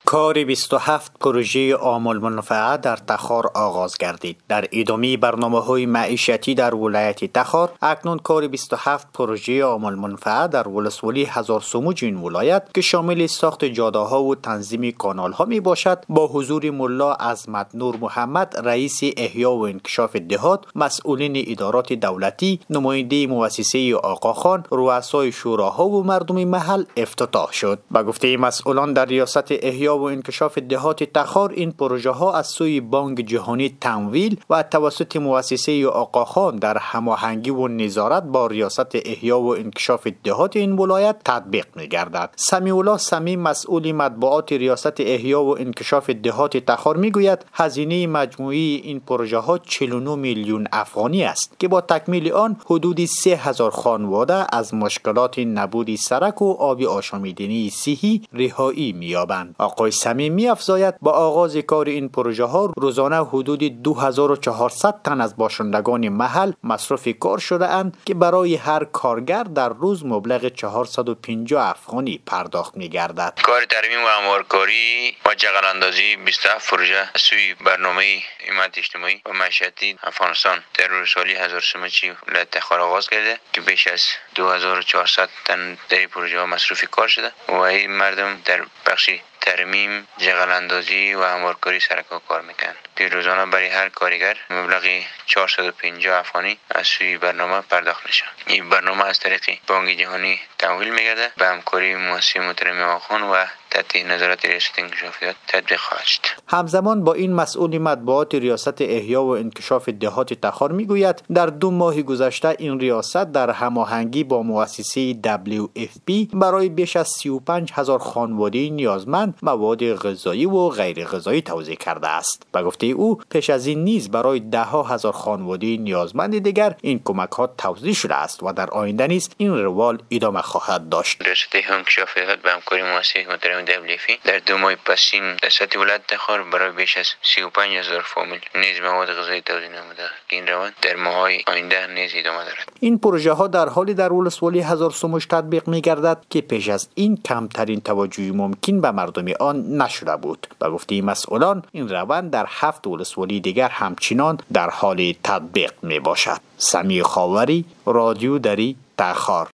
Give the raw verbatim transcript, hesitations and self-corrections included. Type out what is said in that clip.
کار بیست و هفت پروژه عام المنفعه در تخار آغاز گردید. در ادامه برنامه‌های معیشتی در ولایت تخار، اکنون کار بیست و هفت پروژه عام المنفعه در ولسوالی هزار سموج این ولایت که شامل ساخت جاده‌ها و تنظیم کانال‌ها می باشد، با حضور ملا عظمت نور محمد، رئیس احیا و انکشاف دهات، مسئولین ادارات دولتی، نماینده مؤسسه آقاخان، رؤسای شوراها و مردم محل افتتاح شد. با گفته مسئولان در ریاست احیا و انکشاف دهات تخار، این پروژه ها از سوی بانک جهانی تمویل و توسط مؤسسه آقاخان در هماهنگی و نظارت با ریاست احیا و انکشاف دهات این ولایت تطبیق می‌گردد. سمیع الله صمیم، مسئول مطبوعات ریاست احیا و انکشاف دهات تخار میگوید هزینه مجموعی این پروژه ها چهل و نه میلیون افغانی است که با تکمیل آن حدود سه هزار خانواده از مشکلات نبود سرک و آب آشامیدنی صحی رهایی می‌یابند. آقای صمیم می‌افزاید با آغاز کار این پروژه ها روزانه حدود دو هزار و چهارصد تن از باشندگان محل مصرف کار شده اند که برای هر کارگر در روز مبلغ چهارصد و پنجاه افغانی پرداخت می‌گردد. کار ترمیم و هموارکاری و جغل اندازی بیست و هفت پروژه سوی برنامه حمایت اجتماعی و معیشتی افغانستان در ولسوالی هزار سموج ولایت تخار آغاز کرده که بیش از دو هزار و چهارصد تن در این پروژه ها مصرف کار شده و این مردم در بخش ترمیم، جغل اندازی و هموارکاری سرک‌ها کار میکنن که روزانه برای هر کارگر مبلغ چهارصد و پنجاه افغانی از سوی برنامه پرداخت میشه. این برنامه از طریق بانک جهانی تمویل میگرده به همکاری مؤسسه محترم آقاخان و تحت نظارت ریاست انکشاف دهات تطبیق خواهد شد. همزمان با این مسئول مطبوعات ریاست احیا و انکشاف دهات تخار میگوید در دو ماه گذشته این ریاست در هماهنگی با مؤسسه دبلیو اف پی برای بیش از سی و پنج هزار خانواده نیازمند مواد غذایی و غیر غذایی توزیع کرده است. به گفته او پیش از این نیز برای ده ها هزار خانواده نیازمند دیگر این کمک ها توزیع شده است و در آینده نیز این روال ادامه خواهد داشت. ریاست انکشاف دهات به همکاری مؤسسه محترم دبلیو اف پی در دو ماه پسین در سطح ولایت تخار برای بیش از سی و پنج هزار فامیل نیز مواد غذایی توزیع نموده که این روند در ماه‌های آینده نیز ادامه دارد. این پروژه ها در حالی در ولسوالی هزار سموج تطبیق می‌گردد که پیش از این کمترین توجه ممکن به مردم آن نشده بود. به گفته مسئولان این روند در هفت ولسوالی دیگر همچنان در حال تطبیق می باشد. سمیع خاوری، رادیو دری، تخار.